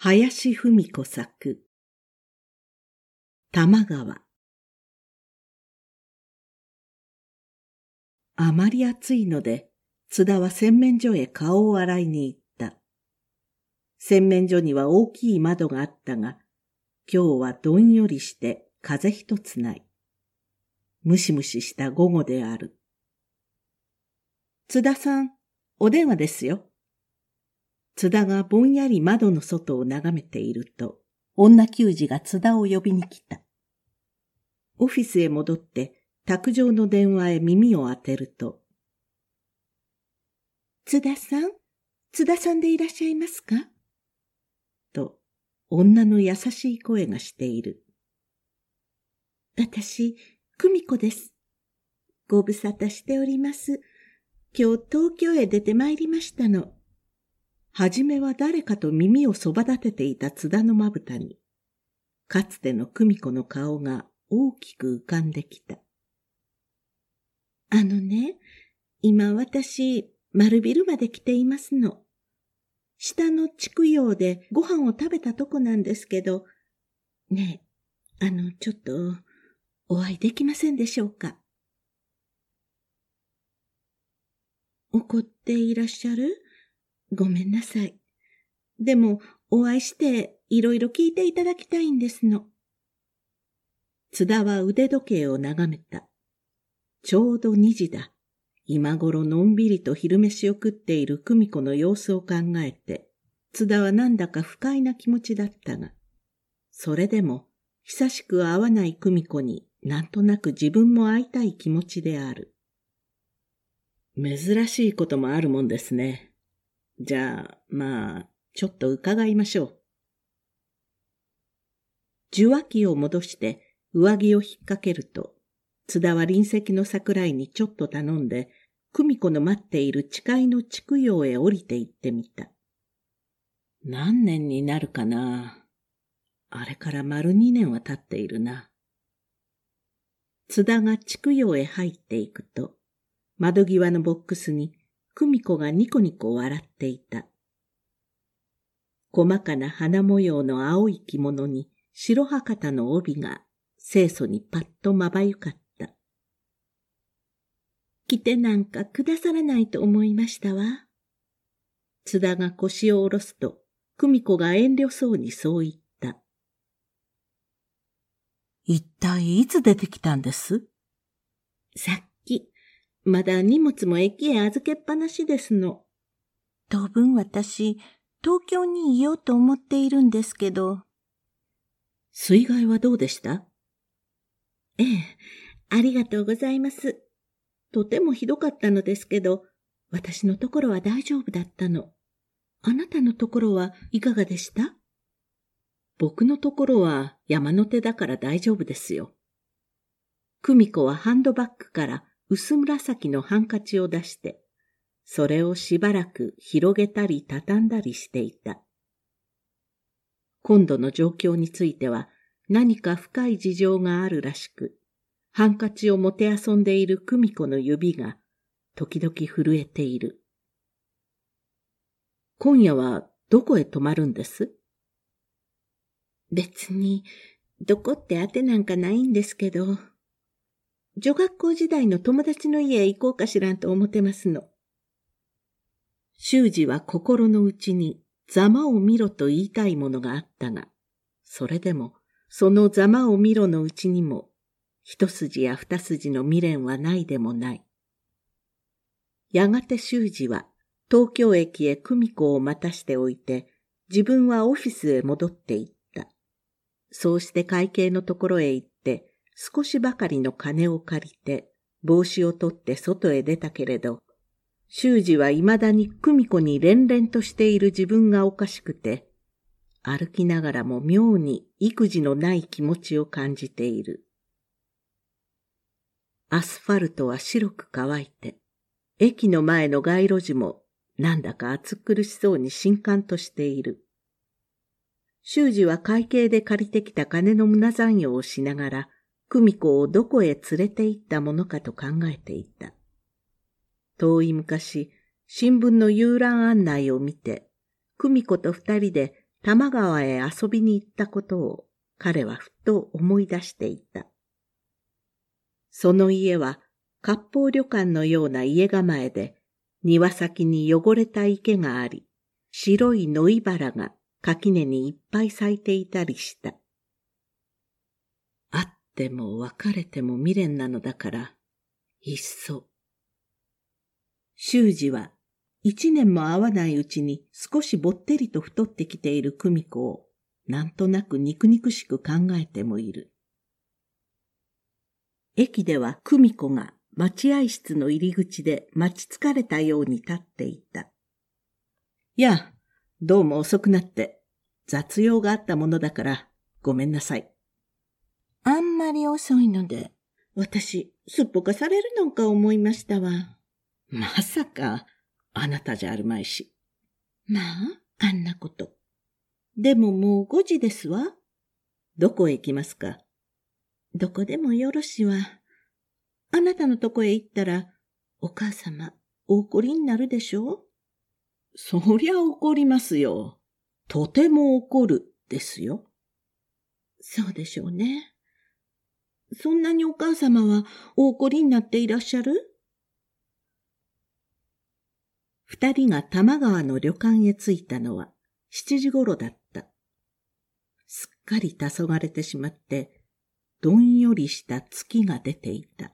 林芙美子作、多摩川。あまり暑いので、津田は洗面所へ顔を洗いに行った。洗面所には大きい窓があったが、今日はどんよりして風一つない。ムシムシした午後である。津田さん、お電話ですよ。津田がぼんやり窓の外を眺めていると、女給仕が津田を呼びに来た。オフィスへ戻って、卓上の電話へ耳を当てると、津田さんでいらっしゃいますかと、女の優しい声がしている。私、久美子です。ご無沙汰しております。今日東京へ出て参りましたの。はじめは誰かと耳をそば立てていた津田のまぶたに、かつての久美子の顔が大きく浮かんできた。今私、丸ビルまで来ていますの。下の筑陽でご飯を食べたとこなんですけど、ねえ、ちょっと、お会いできませんでしょうか。怒っていらっしゃる？ごめんなさい。でも、お会いしていろいろ聞いていただきたいんですの。津田は腕時計を眺めた。ちょうど2時だ。今頃のんびりと昼飯を食っている久美子の様子を考えて、津田はなんだか不快な気持ちだったが、それでも久しく会わない久美子になんとなく自分も会いたい気持ちである。珍しいこともあるもんですね。じゃあ、ちょっと伺いましょう。受話器を戻して上着を引っ掛けると、津田は隣席の桜井にちょっと頼んで、久美子の待っている誓いの筑陽へ降りて行ってみた。何年になるかな。あれから丸2年は経っているな。津田が筑陽へ入っていくと、窓際のボックスに久美子がニコニコ笑っていた。細かな花模様の青い着物に白博多の帯が清楚にパッとまばゆかった。来てなんかくださらないと思いましたわ。津田が腰を下ろすと、久美子が遠慮そうにそう言った。一体いつ出てきたんです？さっき、まだ荷物も駅へ預けっぱなしですの。当分私、東京にいようと思っているんですけど。水害はどうでした？ええ、ありがとうございます。とてもひどかったのですけど、私のところは大丈夫だったの。あなたのところはいかがでした？僕のところは山の手だから大丈夫ですよ。久美子はハンドバッグから薄紫のハンカチを出して、それをしばらく広げたり畳んだりしていた。今度の状況については何か深い事情があるらしく、ハンカチをもてあそんでいる久美子の指が時々震えている。今夜はどこへ泊まるんです？別にどこって当てなんかないんですけど、女学校時代の友達の家へ行こうかしらんと思ってますの。修二は心の内にざまを見ろと言いたいものがあったが、それでもそのざまを見ろのうちにも一筋や二筋の未練はないでもない。やがて修二は東京駅へ久美子を待たしておいて、自分はオフィスへ戻って行った。そうして会計のところへ行って、少しばかりの金を借りて、帽子を取って外へ出たけれど、修二は未だに久美子に連々としている自分がおかしくて、歩きながらも妙に育児のない気持ちを感じている。アスファルトは白く乾いて、駅の前の街路樹もなんだか暑苦しそうに心寒としている。修二は会計で借りてきた金の無残用をしながら、久美子をどこへ連れて行ったものかと考えていた。遠い昔、新聞の遊覧案内を見て、久美子と二人で多摩川へ遊びに行ったことを彼はふと思い出していた。その家は割烹旅館のような家構えで、庭先に汚れた池があり、白い野いばらが垣根にいっぱい咲いていたりした。会っても別れても未練なのだから、いっそ。修二は1年も会わないうちに少しぼってりと太ってきている久美子をなんとなく肉々しく考えてもいる。駅では久美子が待合室の入り口で待ち疲れたように立っていた。やあ、どうも遅くなって雑用があったものだからごめんなさい。あんまり遅いので、私すっぽかされるのか思いましたわ。まさか、あなたじゃあるまいし。まあ、あんなこと。でももう5時ですわ。どこへ行きますか？どこでもよろしわ。あなたのとこへ行ったら、お母様、お怒りになるでしょう？そりゃ怒りますよ。とても怒るですよ。そうでしょうね。そんなにお母様はお怒りになっていらっしゃる？二人が多摩川の旅館へ着いたのは7時ごろだった。すっかり黄昏れてしまって、どんよりした月が出ていた。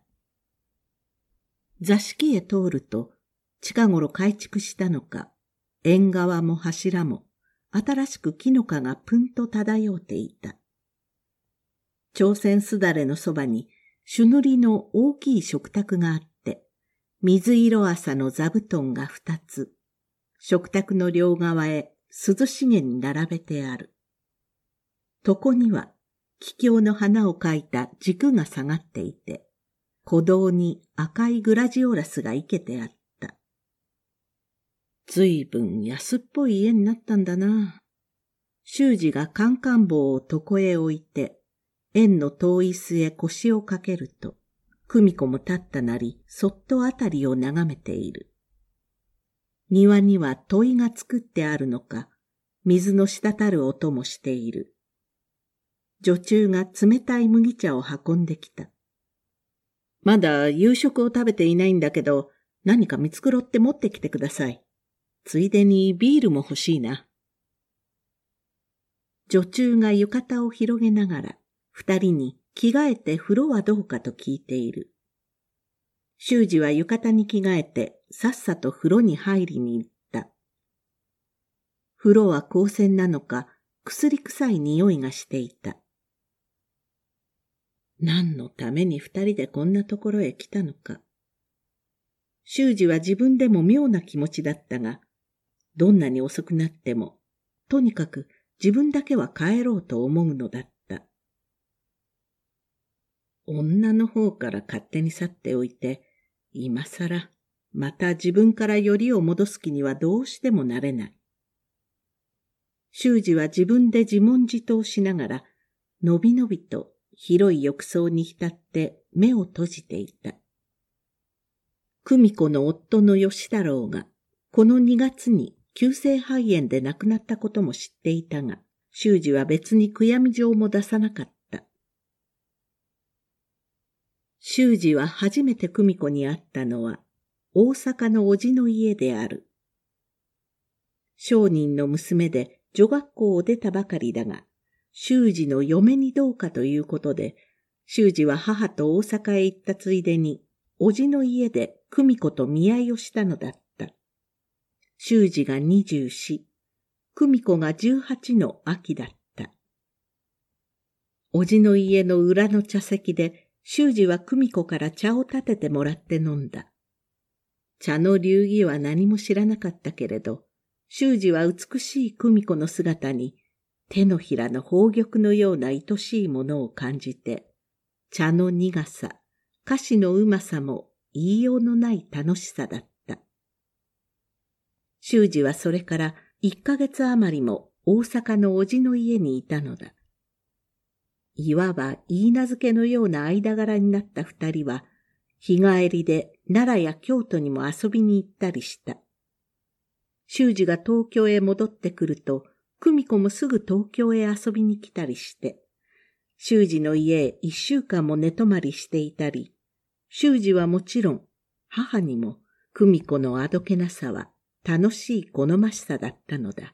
座敷へ通ると、近頃改築したのか、縁側も柱も、新しく木の香がぷんと漂っていた。朝鮮すだれのそばに、朱塗りの大きい食卓があって、水色麻の座布団が2つ、食卓の両側へ涼しげに並べてある。床には、桔梗の花を描いた軸が下がっていて、鼓動に赤いグラジオラスが生けてあった。ずいぶん安っぽい家になったんだな。修二がカンカン棒を床へ置いて、縁の遠い椅子へ腰をかけると、久美子も立ったなり、そっとあたりを眺めている。庭には問いが作ってあるのか、水の滴る音もしている。女中が冷たい麦茶を運んできた。まだ夕食を食べていないんだけど、何か見繕って持ってきてください。ついでにビールも欲しいな。女中が浴衣を広げながら、二人に着替えて風呂はどうかと聞いている。修二は浴衣に着替えて、さっさと風呂に入りに行った。風呂は光線なのか、薬臭い匂いがしていた。何のために二人でこんなところへ来たのか。修二は自分でも妙な気持ちだったが、どんなに遅くなっても、とにかく自分だけは帰ろうと思うのだった。女の方から勝手に去っておいて、今さら、また自分からよりを戻す気にはどうしてもなれない。修二は自分で自問自答しながら、のびのびと広い浴槽に浸って目を閉じていた。久美子の夫の吉太郎が、この2月に急性肺炎で亡くなったことも知っていたが、修二は別に悔やみ状も出さなかった。修二は初めて久美子に会ったのは、大阪の叔父の家である。商人の娘で女学校を出たばかりだが、修二の嫁にどうかということで、修二は母と大阪へ行ったついでに、叔父の家で久美子と見合いをしたのだった。修二が24、久美子が18の秋だった。叔父の家の裏の茶席で、修二は久美子から茶を立ててもらって飲んだ。茶の流儀は何も知らなかったけれど、修二は美しい久美子の姿に、手のひらの宝玉のような愛しいものを感じて、茶の苦さ、菓子のうまさも言いようのない楽しさだった。修二はそれから1ヶ月余りも大阪の叔父の家にいたのだ。いわば言い名付けのような間柄になった二人は、日帰りで奈良や京都にも遊びに行ったりした。修二が東京へ戻ってくると、 久美子もすぐ東京へ遊びに来たりして、修二の家へ1週間も寝泊まりしていたり、修二はもちろん、母にも久美子のあどけなさは楽しい好ましさだったのだ。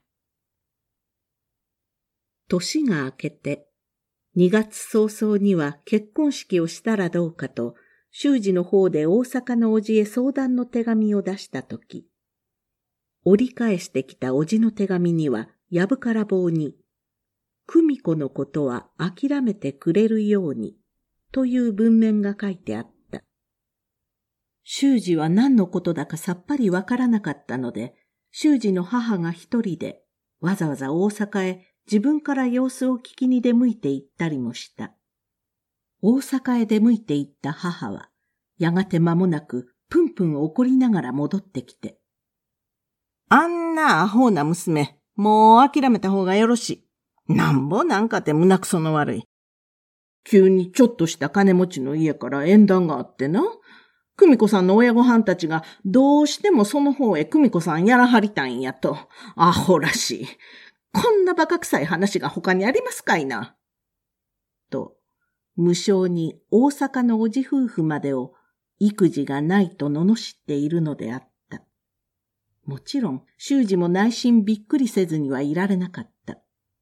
年が明けて、2月早々には結婚式をしたらどうかと、修二の方で大阪の叔父へ相談の手紙を出したとき、折り返してきた叔父の手紙には、やぶから棒に、久美子のことは諦めてくれるように、という文面が書いてあった。修二は何のことだかさっぱりわからなかったので、修二の母が一人で、わざわざ大阪へ自分から様子を聞きに出向いて行ったりもした。大阪へ出向いて行った母は、やがて間もなくプンプン怒りながら戻ってきて、あんなアホな娘、もう諦めた方がよろしい。なんぼなんかて胸くその悪い。急にちょっとした金持ちの家から縁談があってな。久美子さんの親御はんたちがどうしてもその方へ久美子さんやらはりたいんやと。アホらしい。こんな馬鹿臭い話が他にありますかいな。と、無性に大阪のおじ夫婦までを育児がないと罵っているのであった。もちろん、修二も内心びっくりせずにはいられなかった。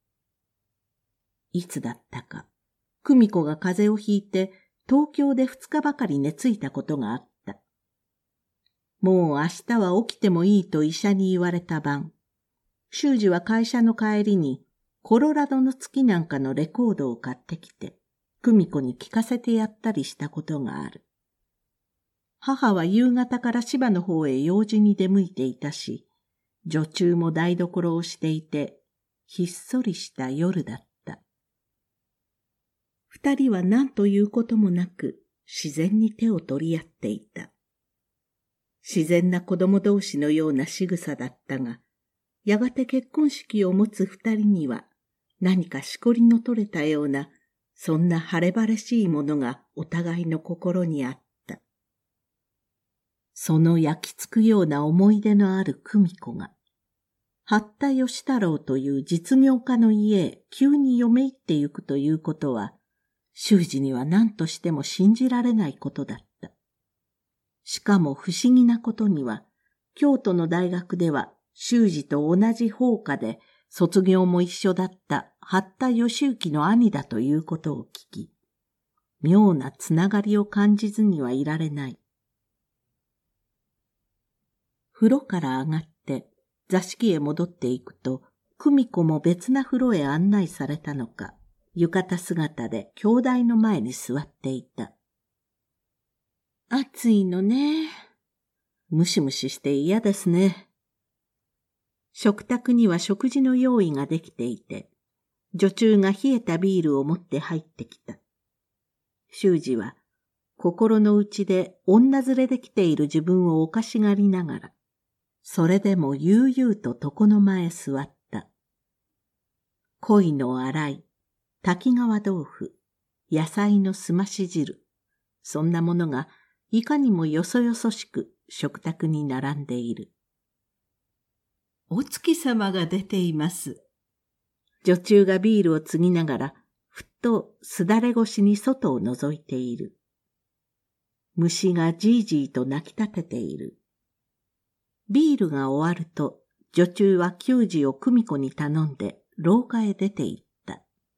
いつだったか、久美子が風邪をひいて、東京で2日ばかり寝ついたことがあった。もう明日は起きてもいいと医者に言われた晩、修二は会社の帰りに、コロラドの月なんかのレコードを買ってきて、久美子に聞かせてやったりしたことがある。母は夕方から芝の方へ用事に出向いていたし、女中も台所をしていて、ひっそりした夜だった。二人は何ということもなく、自然に手を取り合っていた。自然な子供同士のような仕草だったが、やがて結婚式を持つ二人には、何かしこりの取れたような、そんな晴れ晴れしいものがお互いの心にあった。その焼きつくような思い出のある久美子が、八田義太郎という実業家の家へ急に嫁入ってゆくということは、修二には何としても信じられないことだった。しかも不思議なことには、京都の大学では修二と同じ法科で卒業も一緒だった八田義行の兄だということを聞き、妙なつながりを感じずにはいられない。風呂から上がって座敷へ戻っていくと、久美子も別な風呂へ案内されたのか、浴衣姿で兄弟の前に座っていた。暑いのね。ムシムシして嫌ですね。食卓には食事の用意ができていて、女中が冷えたビールを持って入ってきた。修二は心の内で女連れで来ている自分をおかしがりながら、それでも悠々と床の間へ座った。鯉の洗い、滝川豆腐、野菜のすまし汁、そんなものがいかにもよそよそしく食卓に並んでいる。お月様が出ています。女中がビールを継ぎながら、ふっとすだれ越しに外を覗いている。虫がじいじいと鳴き立てている。ビールが終わると、女中は給仕を久美子に頼んで廊下へ出て行った。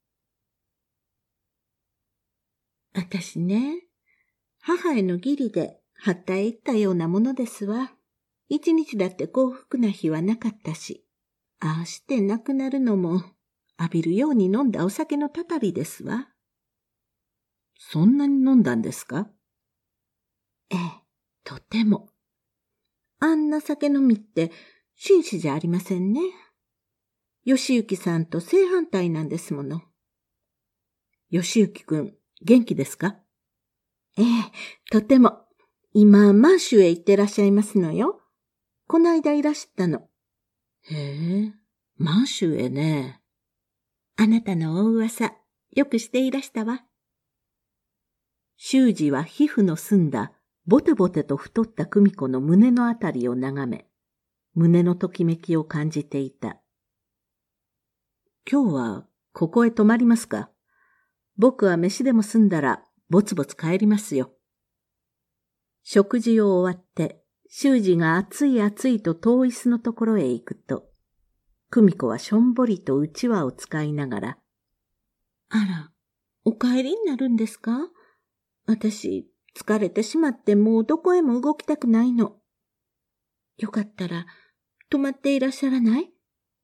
私ね、母への義理で八田へ行ったようなものですわ。一日だって幸福な日はなかったし、ああして亡くなるのも浴びるように飲んだお酒のたたりですわ。そんなに飲んだんですか？ええ、とても。あんな酒飲みって紳士じゃありませんね。義行さんと正反対なんですもの。義行くん、元気ですか？ええ、とても。今、満州へ行ってらっしゃいますのよ。こないだいらしたの。へえ、満州へね。あなたのお噂、よくしていらしたわ。修二は皮膚の澄んだ、ボテボテと太った久美子の胸のあたりを眺め、胸のときめきを感じていた。 今日はここへ泊まりますか？僕は飯でも済んだらぼつぼつ帰りますよ。食事を終わって、修二が暑い暑いと遠い椅子のところへ行くと、久美子はしょんぼりとうちわを使いながら、あら、お帰りになるんですか？私、疲れてしまってもうどこへも動きたくないの。よかったら、泊まっていらっしゃらない？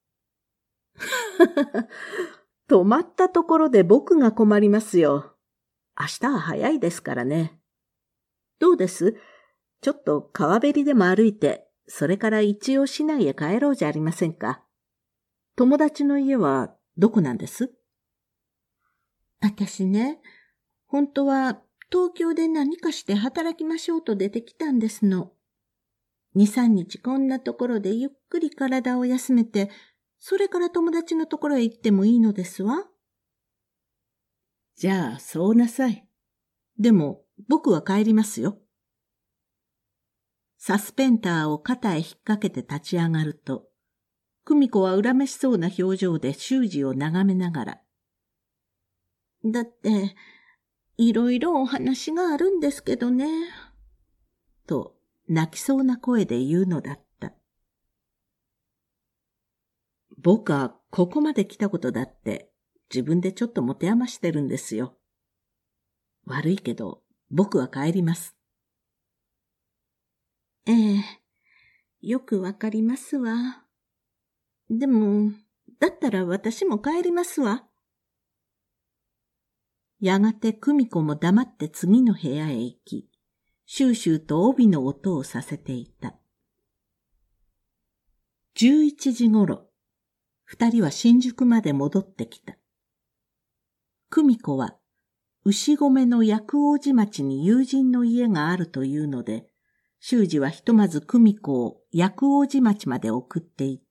泊まったところで僕が困りますよ。明日は早いですからね。どうです？ちょっと川べりでも歩いて、それから一応市内へ帰ろうじゃありませんか。友達の家はどこなんです？私ね、本当は東京で何かして働きましょうと出てきたんですの。2、3日こんなところでゆっくり体を休めて、それから友達のところへ行ってもいいのですわ。じゃあ、そうなさい。でも、僕は帰りますよ。サスペンターを肩へ引っ掛けて立ち上がると、久美子は恨めしそうな表情で修二を眺めながら、だって、いろいろお話があるんですけどね、と泣きそうな声で言うのだった。僕はここまで来たことだって自分でちょっと持て余してるんですよ。悪いけど僕は帰ります。ええ、よくわかりますわ。でも、だったら私も帰りますわ。やがて久美子も黙って次の部屋へ行き、シューシューと帯の音をさせていた。11時ごろ、二人は新宿まで戻ってきた。久美子は、牛込の薬王寺町に友人の家があるというので、修二はひとまず久美子を薬王寺町まで送って行った。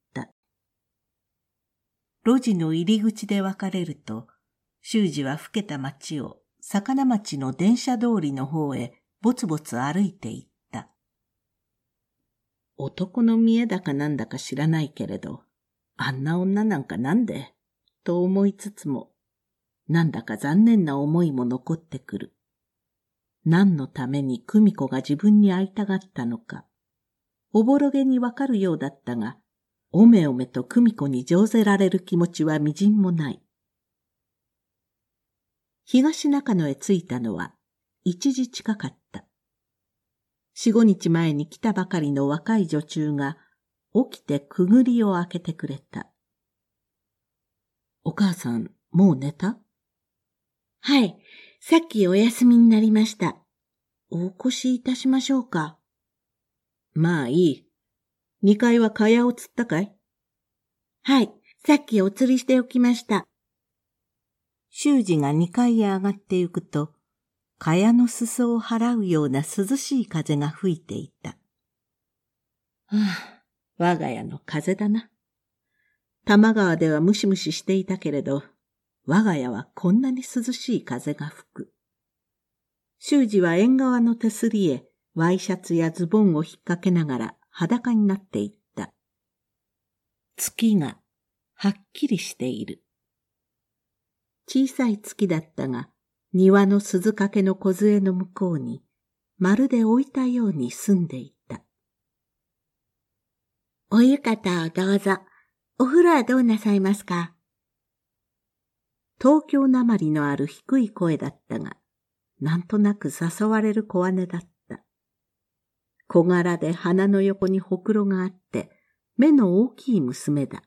路地の入り口で別れると、修二は老けた町を魚町の電車通りの方へぼつぼつ歩いて行った。男の見栄だかなんだか知らないけれど、あんな女なんかなんでと思いつつも、なんだか残念な思いも残ってくる。何のために久美子が自分に会いたがったのか、おぼろげにわかるようだったが、おめおめと久美子に乗せられる気持ちはみじんもない。東中野へ着いたのは1時近かった。4、5日前に来たばかりの若い女中が起きてくぐりを開けてくれた。お母さん、もう寝た？はい、さっきお休みになりました。お起こしいたしましょうか。まあいい。2階は蚊帳をつったかい？はい、さっきお釣りしておきました。修二が2階へ上がってゆくと、蚊帳の裾を払うような涼しい風が吹いていた。はあ、我が家の風だな。多摩川ではムシムシしていたけれど、我が家はこんなに涼しい風が吹く。修二は縁側の手すりへワイシャツやズボンを引っ掛けながら裸になっていった。月がはっきりしている。小さい月だったが、庭の鈴掛の梢の向こうに、まるで置いたように澄んでいた。お浴衣をどうぞ。お風呂はどうなさいますか？東京なまりのある低い声だったが、なんとなく誘われる小姉だった。小柄で鼻の横にほくろがあって、目の大きい娘だ。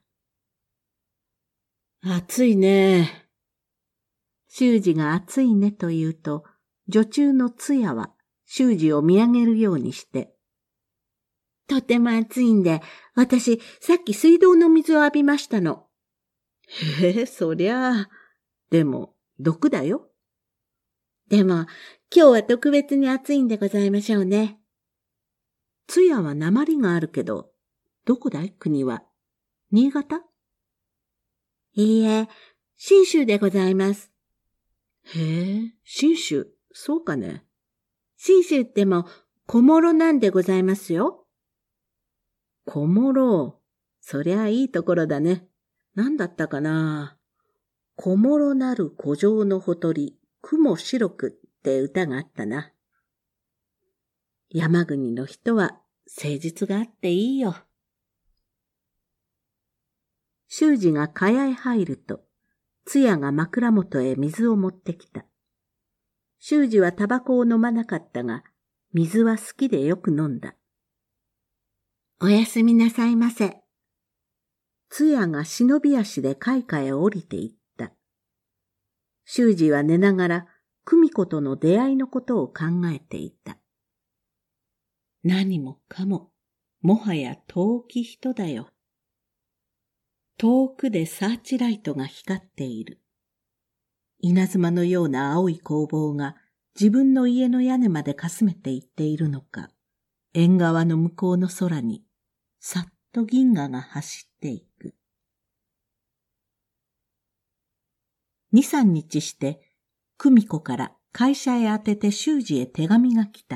暑いね。修二が暑いねと言うと、女中のつやは修二を見上げるようにして、とても暑いんで、私さっき水道の水を浴びましたの。へえ、そりゃあ。でも、毒だよ。でも、今日は特別に暑いんでございましょうね。つやは訛りがあるけど、どこだい国は？新潟？いいえ、信州でございます。へえ、信州、そうかね。信州っても小諸なんでございますよ。小諸、そりゃいいところだね。 なんだったかな。こもろなる古城のほとり、雲白くって歌があったな。山国の人は誠実があっていいよ。修二が蚊帳へ入ると、つやが枕元へ水を持ってきた。修二はタバコを飲まなかったが、水は好きでよく飲んだ。おやすみなさいませ。つやが忍び足で階下へ降りていった。修二は寝ながら、久美子との出会いのことを考えていた。何もかも、もはや遠き人だよ。遠くでサーチライトが光っている。稲妻のような青い光芒が自分の家の屋根までかすめていっているのか、縁側の向こうの空に、さっと銀河が走っていく。2、3日して、久美子から会社へ宛てて修二へ手紙が来た。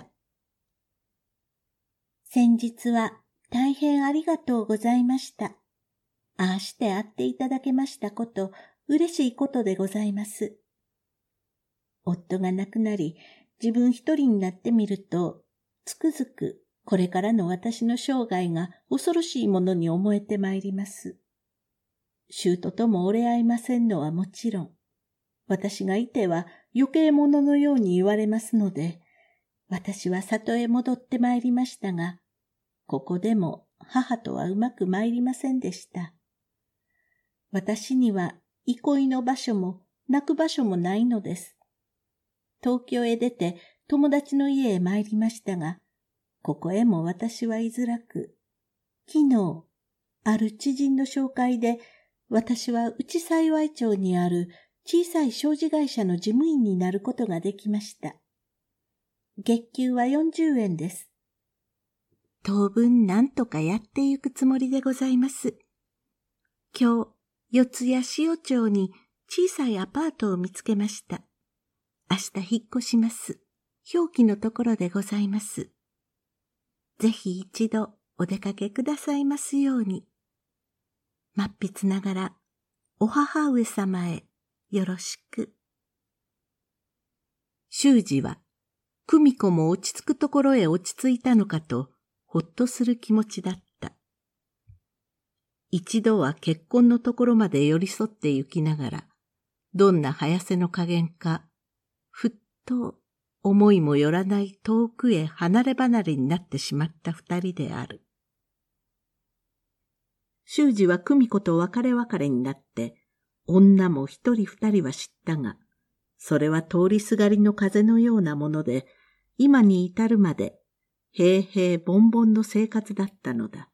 先日は大変ありがとうございました。ああして会っていただけましたこと、嬉しいことでございます。夫が亡くなり、自分一人になってみると、つくづくこれからの私の生涯が恐ろしいものに思えてまいります。舅とも折れ合いませんのはもちろん、私がいては余計者のように言われますので、私は里へ戻ってまいりましたが、ここでも母とはうまくまいりませんでした。私には憩いの場所も泣く場所もないのです。東京へ出て友達の家へ参りましたが、ここへも私は居づらく、昨日、ある知人の紹介で、私は内幸町にある小さい商事会社の事務員になることができました。月給は40円です。当分なんとかやってゆくつもりでございます。今日、四谷塩町に小さいアパートを見つけました。明日引っ越します。表記のところでございます。ぜひ一度お出かけくださいますように。末筆ながら、お母上様へよろしく。修二は、久美子も落ち着くところへ落ち着いたのかと、ほっとする気持ちだった。一度は結婚のところまで寄り添って行きながら、どんな早瀬の加減か、ふっと思いもよらない遠くへ離れ離れになってしまった二人である。修二は久美子と別れ別れになって、女も一人二人は知ったが、それは通りすがりの風のようなもので、今に至るまで平々凡々の生活だったのだ。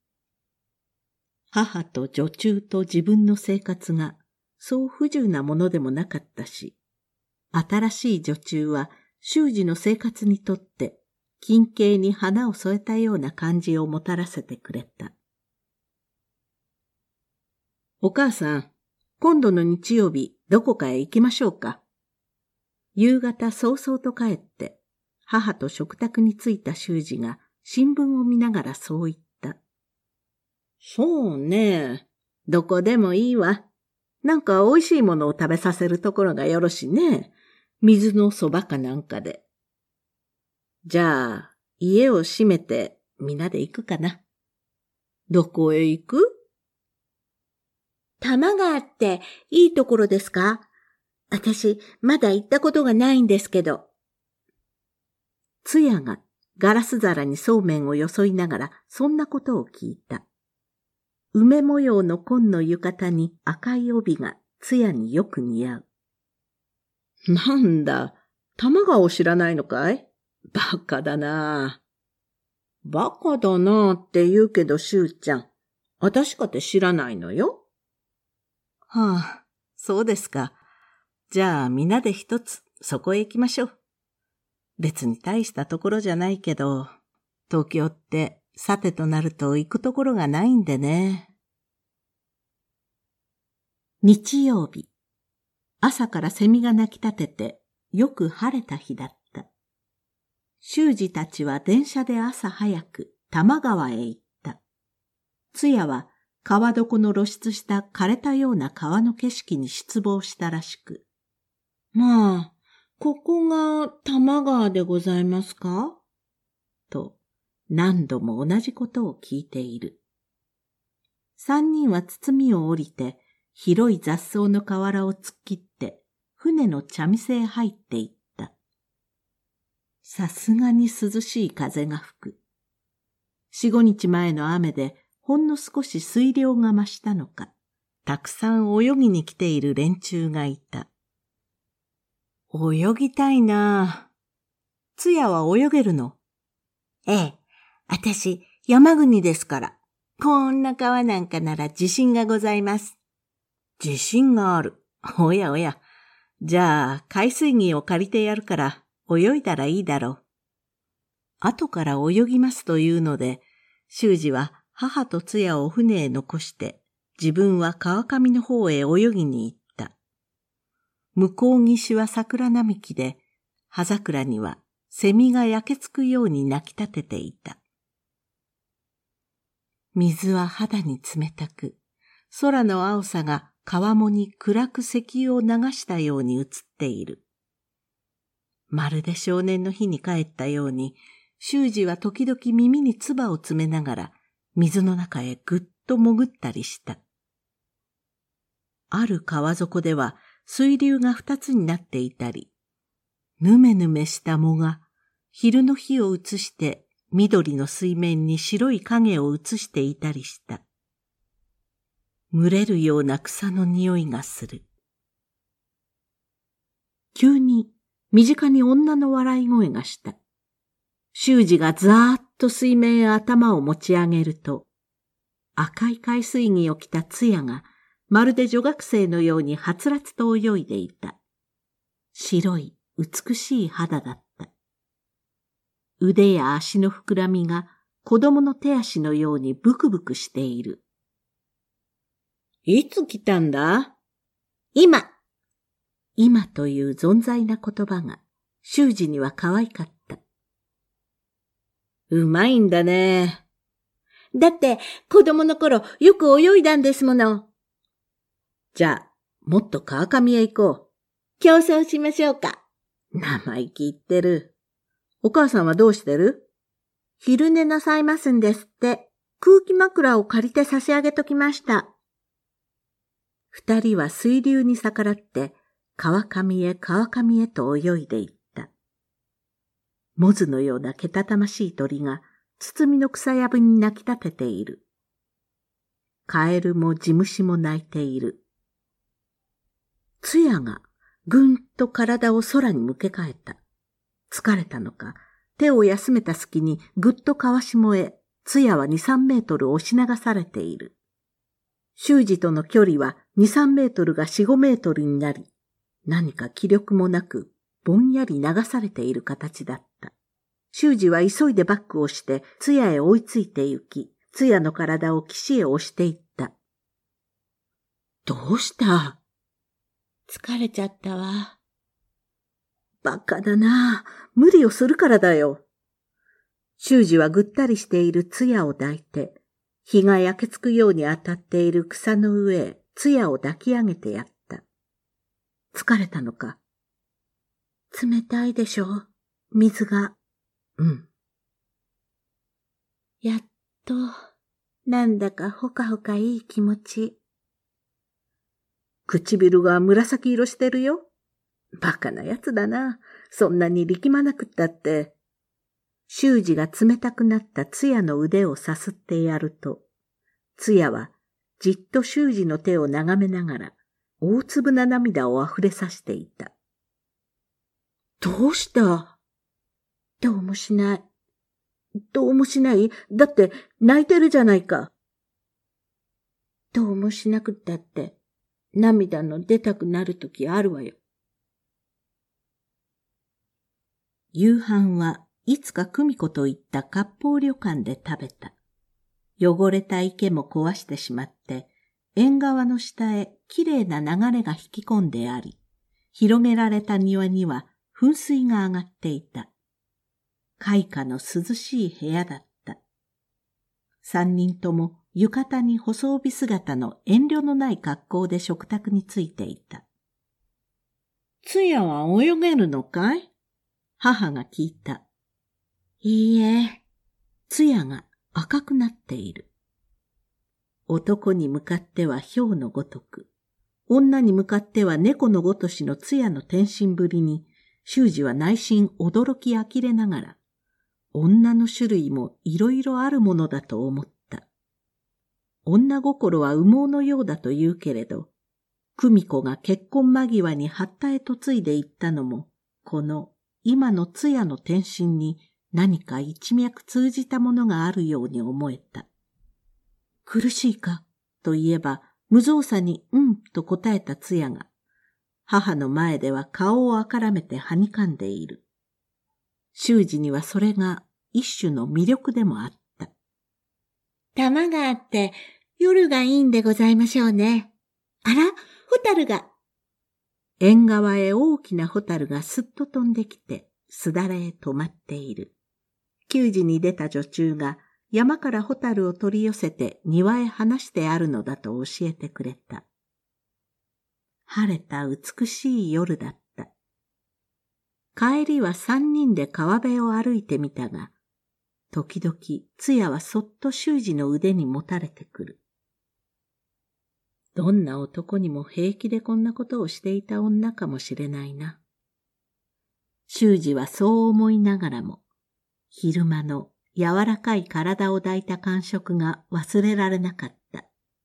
母と女中と自分の生活がそう不自由なものでもなかったし、新しい女中は修二の生活にとって近景に花を添えたような感じをもたらせてくれた。お母さん、今度の日曜日どこかへ行きましょうか。夕方早々と帰って、母と食卓に着いた修二が新聞を見ながらそう言った。そうね。どこでもいいわ。なんか美味しいものを食べさせるところがよろしね。水のそばかなんかで。じゃあ、家を閉めて皆で行くかな。どこへ行く？玉があっていいところですか？私、まだ行ったことがないんですけど。つやがガラス皿にそうめんをよそいながらそんなことを聞いた。梅模様の紺の浴衣に赤い帯がつやによく似合う。なんだ、玉川を知らないのかい？バカだな。バカだなって言うけど、しゅうちゃん、私かて知らないのよ。はあ、そうですか。じゃあ、皆で一つ、そこへ行きましょう。別に大したところじゃないけど、東京ってさてとなると行くところがないんでね。日曜日、朝からセミが鳴き立てて、よく晴れた日だった。修二たちは電車で朝早く多摩川へ行った。つやは川床の露出した枯れたような川の景色に失望したらしく、まあ、ここが多摩川でございますかと何度も同じことを聞いている。三人は包みを降りて、広い雑草の河原を突っ切って、船の茶店へ入っていった。さすがに涼しい風が吹く。4、5日前の雨で、ほんの少し水量が増したのか、たくさん泳ぎに来ている連中がいた。泳ぎたいなぁ。つやは泳げるの？ええ、あたし山国ですから、こんな川なんかなら自信がございます。自信がある。おやおや。じゃあ海水着を借りてやるから泳いだらいいだろう。後から泳ぎますというので、修二は母とつやを船へ残して、自分は川上の方へ泳ぎに行った。向こう岸は桜並木で、葉桜にはセミが焼けつくように鳴き立てていた。水は肌に冷たく、空の青さが川面に暗く石油を流したように映っている。まるで少年の日に帰ったように、修二は時々耳に唾を詰めながら、水の中へぐっと潜ったりした。ある川底では水流が2つになっていたり、ぬめぬめした藻が昼の日を映して緑の水面に白い影を映していたりした。蒸れるような草の匂いがする。急に身近に女の笑い声がした。修二がざーっと水面へ頭を持ち上げると、赤い海水着を着たつやがまるで女学生のようにはつらつと泳いでいた。白い美しい肌だった。腕や足の膨らみが子供の手足のようにブクブクしている。いつ来たんだ？今。今という存在な言葉が修二には可愛かった。うまいんだね。だって子供の頃よく泳いだんですもの。じゃあ、もっと川上へ行こう。競争しましょうか。生意気言ってる。お母さんはどうしてる？昼寝なさいますんですって。空気枕を借りて差し上げときました。二人は水流に逆らって、川上へ川上へと泳いでいった。モズのようなけたたましい鳥が、包みの草やぶに鳴き立てている。カエルも地虫も鳴いている。つやがぐんと体を空に向け替えた。疲れたのか、手を休めた隙にぐっと川下へ、つやは2、3メートル押し流されている。修二との距離は2、3メートルが4、5メートルになり、何か気力もなく、ぼんやり流されている形だった。修二は急いでバックをして、つやへ追いついて行き、つやの体を岸へ押していった。どうした？疲れちゃったわ。バカだな。無理をするからだよ。修二はぐったりしているつやを抱いて、日が焼けつくように当たっている草の上へつやを抱き上げてやった。疲れたのか？冷たいでしょ？水が。うん。やっと、なんだかほかほかいい気持ち。唇が紫色してるよ。バカなやつだな。そんなに力まなくったって。修二が冷たくなったつやの腕をさすってやると、つやはじっと修二の手を眺めながら、大粒な涙をあふれさしていた。どうした？どうもしない。どうもしない？だって泣いてるじゃないか。どうもしなくったって、涙の出たくなるときあるわよ。夕飯はいつか久美子と行った割烹旅館で食べた。汚れた池も壊してしまって、縁側の下へきれいな流れが引き込んであり、広げられた庭には噴水が上がっていた。開花の涼しい部屋だった。三人とも浴衣に細帯姿の遠慮のない格好で食卓についていた。つやは泳げるのかい？母が聞いた。いいえ。つやが赤くなっている。男に向かっては豹のごとく、女に向かっては猫のごとしのつやの天真ぶりに、修二は内心驚き呆れながら、女の種類もいろいろあるものだと思った。女心は羽毛のようだと言うけれど、久美子が結婚間際に八田へ嫁いでいったのも、この今のつやの天真に何か一脈通じたものがあるように思えた。苦しいかと言えば、無造作にと答えたつやが、母の前では顔をあからめてはにかんでいる。修二にはそれが一種の魅力でもあった。玉があって夜がいいんでございましょうね。あら、ホタルが。縁側へ大きなホタルがすっと飛んできて、すだれへ止まっている。給仕に出た女中が山からホタルを取り寄せて庭へ放してあるのだと教えてくれた。晴れた美しい夜だった。帰りは三人で川辺を歩いてみたが、時々つやはそっと修二の腕に持たれてくる。どんな男にも平気でこんなことをしていた女かもしれないな。修二はそう思いながらも、昼間の柔らかい体を抱いた感触が忘れられなかった。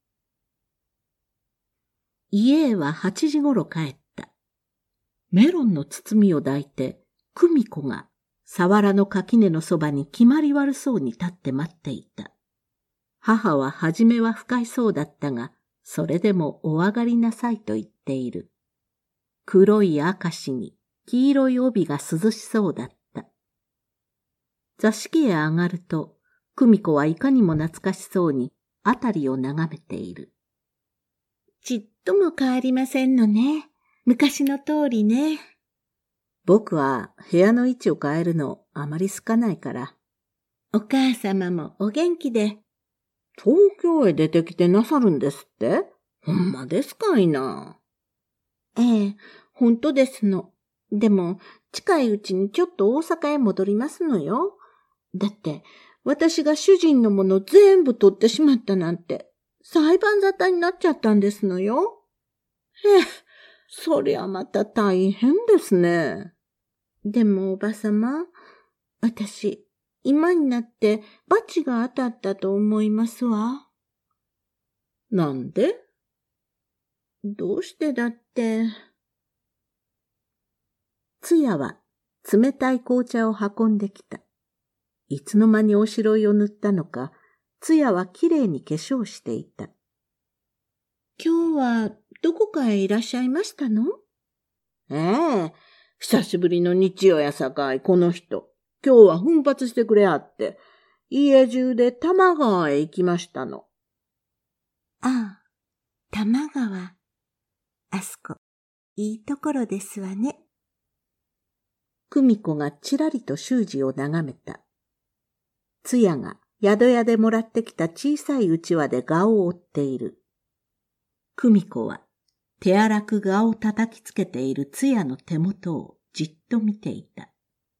家へは8時ごろ帰った。メロンの包みを抱いて、久美子がさわらの垣根のそばに決まり悪そうに立って待っていた。母ははじめは不快そうだったが、それでもお上がりなさいと言っている。黒い明石に黄色い帯が涼しそうだった。座敷へ上がると、久美子はいかにも懐かしそうにあたりを眺めている。ちっとも変わりませんのね。昔の通りね。僕は部屋の位置を変えるのあまり好かないから。お母様もお元気で。東京へ出てきてなさるんですって？ほんまですかいな。ええ、ほんとですの。でも、近いうちにちょっと大阪へ戻りますのよ。だって、私が主人のもの全部取ってしまったなんて、裁判沙汰になっちゃったんですのよ。ええ、そりゃまた大変ですね。でもおばさま、私、今になって罰が当たったと思いますわ。なんで？どうしてだって。つやは冷たい紅茶を運んできた。いつの間におしろいを塗ったのか、つやはきれいに化粧していた。今日はどこかへいらっしゃいましたの？ええ、久しぶりの日曜やさかい、この人。今日は奮発してくれはって、家中で多摩川へ行きましたの。ああ、多摩川。あそこ、いいところですわね。久美子がちらりと修二を眺めた。つやが宿屋でもらってきた小さいうちわで蛾を追っている。久美子は手荒く蛾を叩きつけているつやの手元をじっと見ていた。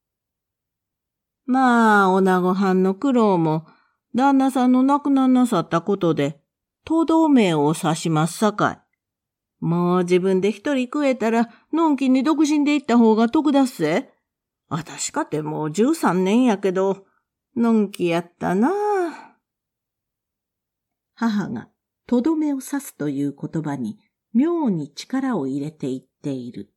まあ、女御はんの苦労も、旦那さんの亡くななさったことで、とどめを刺しますさかい。もう自分で一人食えたら、のんきに独身で行った方が得だっせ。あたしかてもう13年やけど、のんきやったなあ。母がとどめを刺すという言葉に妙に力を入れて言っている。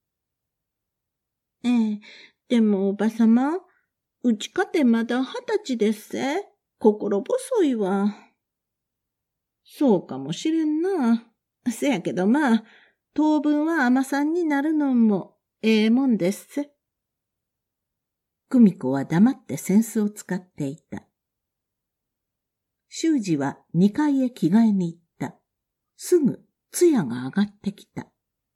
ええ、でもおばさま、うちかてまだ20歳ですせ。心細いわ。そうかもしれんな。せやけどまあ、当分は尼さんになるのもええもんですせ。久美子は黙って扇子を使っていた。修二は2階へ着替えに行った。すぐ、つやが上がってきた。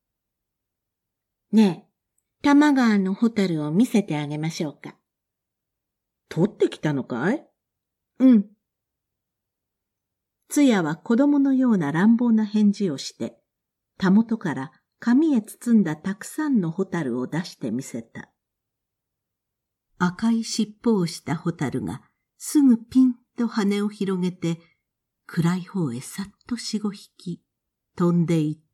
ねえ、多摩川のホタルを見せてあげましょうか。取ってきたのかい？うん。 つやは子供のような乱暴な返事をして、たもとから紙へ包んだたくさんのホタルを出してみせた。赤い尻尾をしたホタルがすぐピンと羽を広げて、暗い方へさっと4、5匹飛んでいった。